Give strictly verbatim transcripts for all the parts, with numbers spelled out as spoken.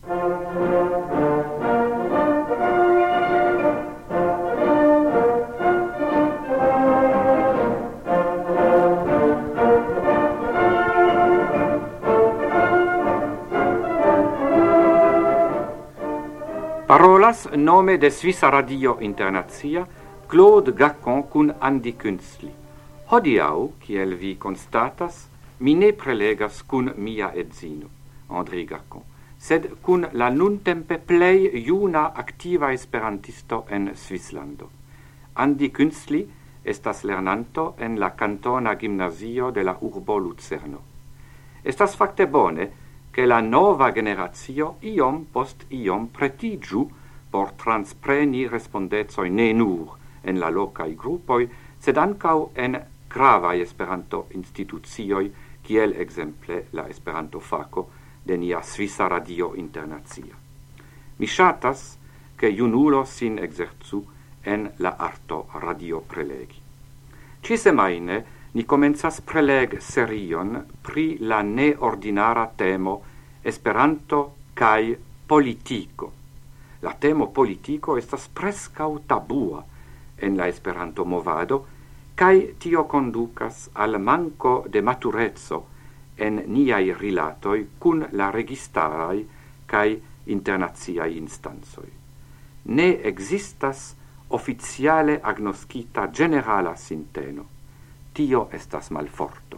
Parolas nome de Svisa Radio Internazia, Claude Gacon cun Andi Künstli. Hodiau, kiel vi constatas, mi ne prelegas cun mia edzino, André Gacon, sed cun la nuntempe plei juna activa esperantisto en Svislando. Andi Künstli estas lernanto en la cantona gimnasio de la urbo Lucerno. Estas facte bone, che la nova generazio iom post iom pretigiu por transpreni respondezoi ne nur en la locai gruppoi, sed ancau en gravae Esperanto institucioi, kiel exemple la Esperanto faco de nia Svisa Radio Internazia. Mi shatas che junulo sin exerzu en la arto radio prelegi. Ci semaine ni comenzas preleg serion pri la neordinara temo Esperanto kai politico. La temo politico estas prescau tabua en la Esperanto movado, kai tio conducas al manco de maturezzo en niai rilatoi cun la registarai kai internaziai instanzoi. Ne existas officiale agnoscita generala sinteno. Tio estas malforto.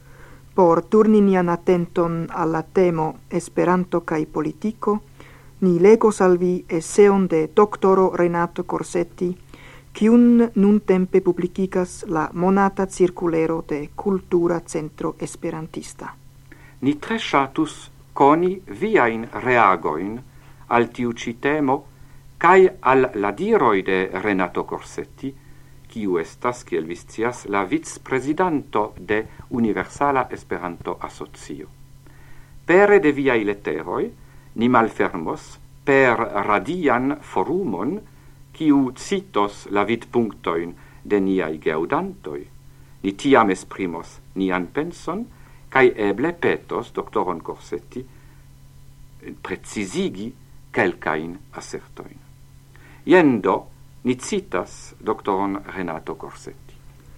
Por turni nian attenton alla temo Esperanto kaj politico, ni legos al vi eseon de doktoro Renato Corsetti, kiun nuntempe publicigas la monata circulero de Cultura Centro Esperantista. Ni tre ŝatus koni viajn reagoin al tiu ĉi temo kaj al la diroj de Renato Corsetti, kiu estas, kiel vi scias, la vic-presidanto de Universala Esperanto Asocio. Pere de viaj leteroj, ni malfermos per radian forumon, kiu citos la vidpunktojn de niaj geŭdantoj. Ni tiam esprimos nian penson, kaj eble petos doktoron Corsetti precizigi kelkajn asertojn. Jen do, ni citas doktoron Renato Corsetti.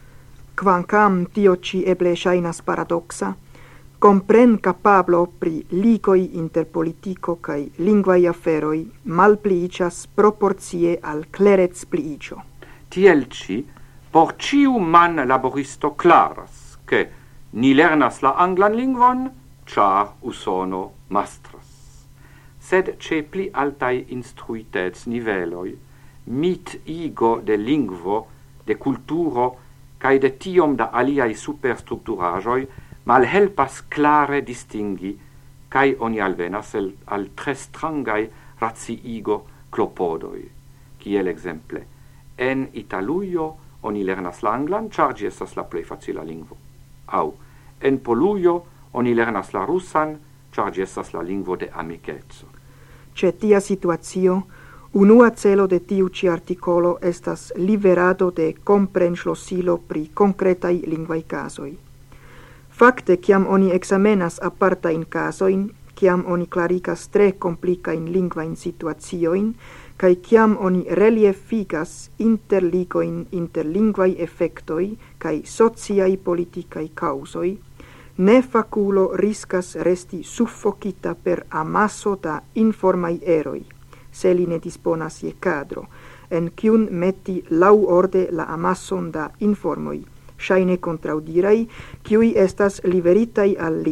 Kvankam tio ci eble ŝajnas paradoxa, compren capablo pri ligoi inter politico kai lingvaj aferoj malpliiĝas proporcie al klerec pliiĝo. Tiel ci, por ciu man laboristo claras, che ni lernas la anglan lingvon, ĉar Usono mastras. Sed ce pli altai instruitets niveloi, mit igo de lingvo, de culturo, cae de tiom da aliai superstructurajoi, mal helpas clare distingi, cae oni alvenas el, al tre strangai raziigo clopodoi, kiel exemple. En Italujo oni lernas la anglan, char gi estas la plei facila lingvo. Au, en Polujo oni lernas la russan, char gi estas la lingvo de amikezzo. Ce tia situatio, unua celo de tiu ci articolo estas liverado de comprenŝlosilo pri concretai lingvaj casoi. Fakte, kiam oni examenas apartain casoin, kiam oni clarigas tre complicain lingvain situacioin, kai kiam oni reliefigas interligoin inter lingvaj effectoi kai sociai politicai causoi, ne faculo riscas resti suffocita per amasso da informai eroi, se li ne disponas je cadro, en kiun metti lau orde la amasson da informoi, shaine contraudirai, kiui estas liveritai al li.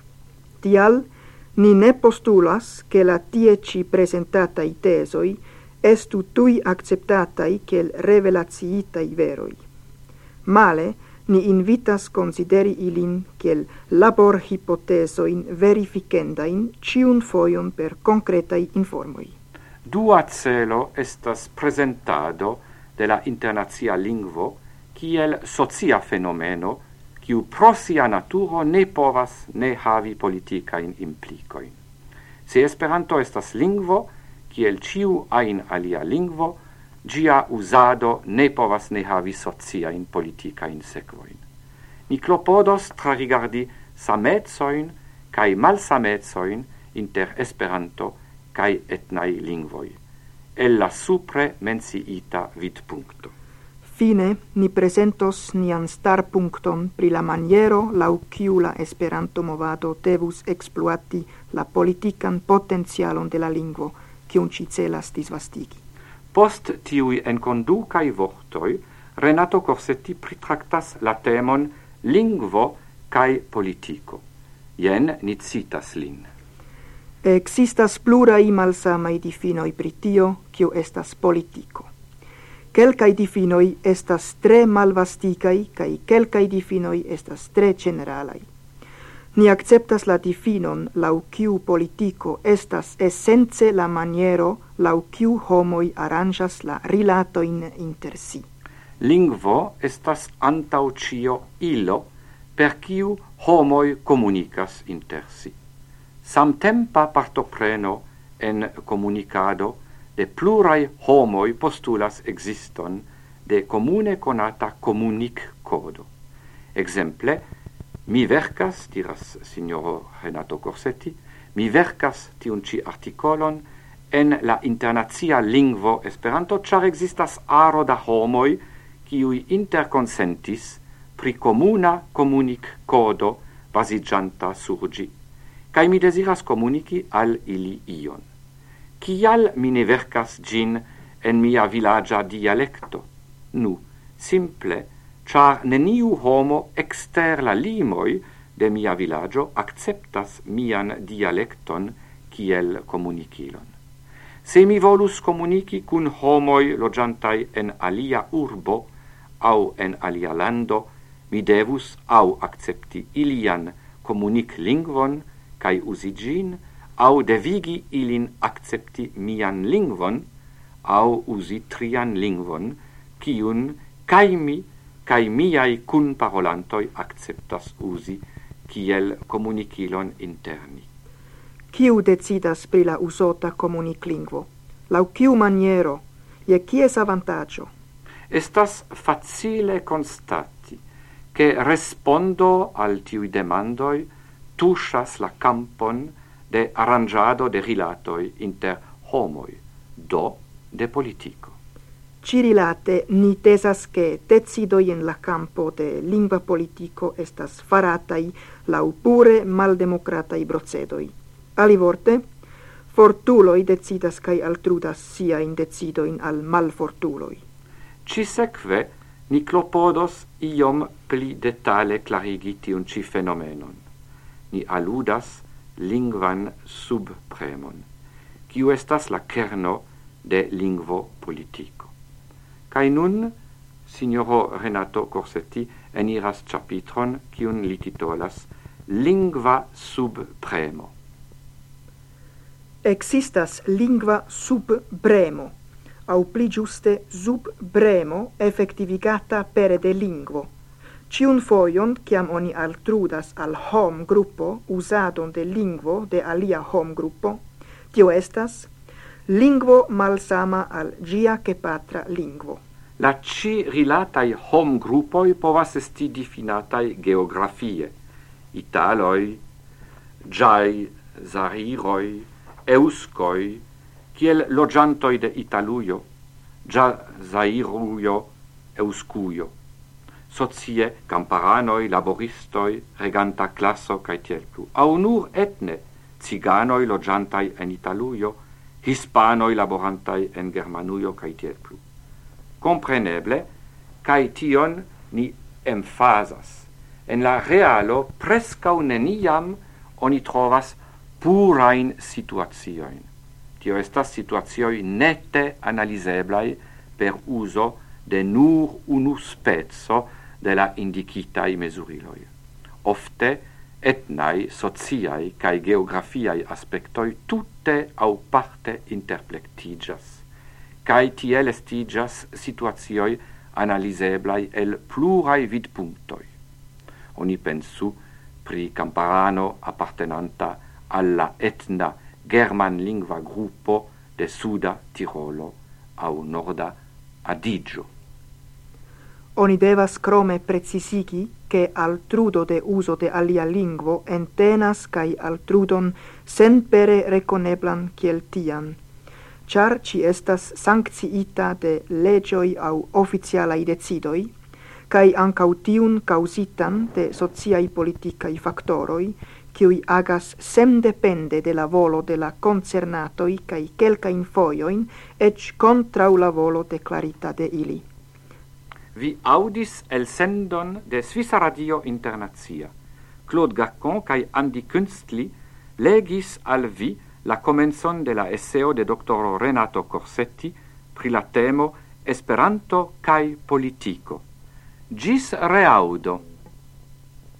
Tial, ni ne postulas che la tie ci presentatai tesoi estu tui acceptatai kiel revelaciitai veroi. Male, ni invitas consideri ilin kiel labor hipotesoin verificendain ciun foion per concretai informoi. Dua celo estas presentado de la internacia lingvo kiel socia fenomeno, kiu pro sia naturo ne povas ne havi politicain implicoin. Se Esperanto estas lingvo, kiel ciu ain alia lingvo, gia usado ne povas ne havi sociain politicain sequoin. Ni klopodos trarigardi samezoin kai malsamezoin inter Esperanto cae etnai lingvoi, el la supre menciita vidpuncto. Fine, ni presentos nian star puncton pri la maniero lau quiu la Esperanto movado devus exploati la politican potentialon de la lingvo, quiun ci celas disvastigi. Post tiui enconducai vortoi, Renato Corsetti pritractas la temon lingvo cae politico. Ien ni citas lin. Existas plurai malsamai difinoi pri tio, quiu estas politico. Quelcai difinoi estas tre malvasticai, cae quelcai difinoi estas tre generalai. Ni acceptas la difinon lau quiu politico estas essence la maniero lau quiu homoi aranjas la rilatoin inter si. Lingvo estas antau cio ilo per quiu homoi comunicas inter si. Samtempa partopreno en comunicado de plurai homoi postulas existon de comune conata comunic codo. Exemple, mi vercas, diras signoro Renato Corsetti, mi vercas tiun ci articolon en la internazia lingvo Esperanto, char existas aro da homoi quiui interconsentis pri comuna comunic codo basigianta surgi, cae mi desiras comunici al ili ion. Cial mi ne vercas gin en mia villagia dialecto? Nu, simple, char neniu homo exter la limoi de mia villaggio acceptas mian dialecton kiel comunicilon. Se mi volus comunici cun homoi logiantai en alia urbo au en alia lando, mi devus au accepti ilian comunic lingvon cae usi gin, au devigi ilin accepti mian lingvon, au usi trian lingvon, ciun cae mi, cae miai cun parolantoi acceptas usi, kiel comunicilon interni. Ciu decidas pri la usota comunic lingvo? Lau ciu maniero? Je cies avantaggio? Estas facile constati, che respondo al tiui demandoi tushas la campon de arrangiado de rilatoi inter homoi, do de politico. Cirilate ni tesas che decidoi in la campo de lingua politico estas faratai lau pure maldemocratai procedoi. Alivorte, fortuloi decidas cae altrudas sia in decidoin al malfortuloi. Ci seque ni clopodos iom pli detale clarigi tiun ci fenomenon. Ni aludas lingvan subpremon, quiu estas la kerno de lingvo politico. Cae nun, signoro Renato Corsetti eniras chapitron quiun li titolas Lingva subpremo. Existas lingva subbremo, au pli giuste subbremo effectivigata pere de lingvo. Ciun foion, ciam oni altrudas al hom gruppo usadon de lingvo de alia hom gruppo, tio estas lingvo malsama al gia che patra lingvo. La ci rilatai hom gruppoi povas esti difinatai geografie. Italoi, giai, zariroi, euskoi, kiel logiantoi de Italuio, gia zairuio, euscuio. Socie camparanoi, laboristoi, reganta classo cae tiel plu. Au nur etne, ciganoi logiantai en Italuio, hispanoi laborantai en Germanuio cae tiel plu. Compreneble, cae tion ni emfasas. En la realo prescau neniam oni trovas purain situatioin. Tio estas situatioi nete analiseblai per uso de nur unu spezzo de la indicitai mesuriloi. Ofte etnai, sociai cae geografiai aspectoi tutte au parte interplectigas, cae tiel estigas situatioi analiseblai el plurai vidpunctoi. Oni pensu pri camparano appartenanta alla etna german lingua gruppo de Suda Tirolo au Norda Adigio. Oni devas crome precisigi che altrudo de uso de alia lingvo entenas cae altrudon senpere reconeblan kiel tian, char ci estas sanctiita de legioi au oficialai decidoi, cae ancau tiun causitan de sociai politicai factoroi, kiui agas sem depende de la volo de la concernatoi cae quelcain foioin, ec contrau la volo declarita de ili. Vi audis el sendon de Svissa Radio Internazia. Claude Gacon cae Andi Künstli legis al vi la comenson de la esseo de doctoro Renato Corsetti pri la temo Esperanto cae politico. Gis reaudo!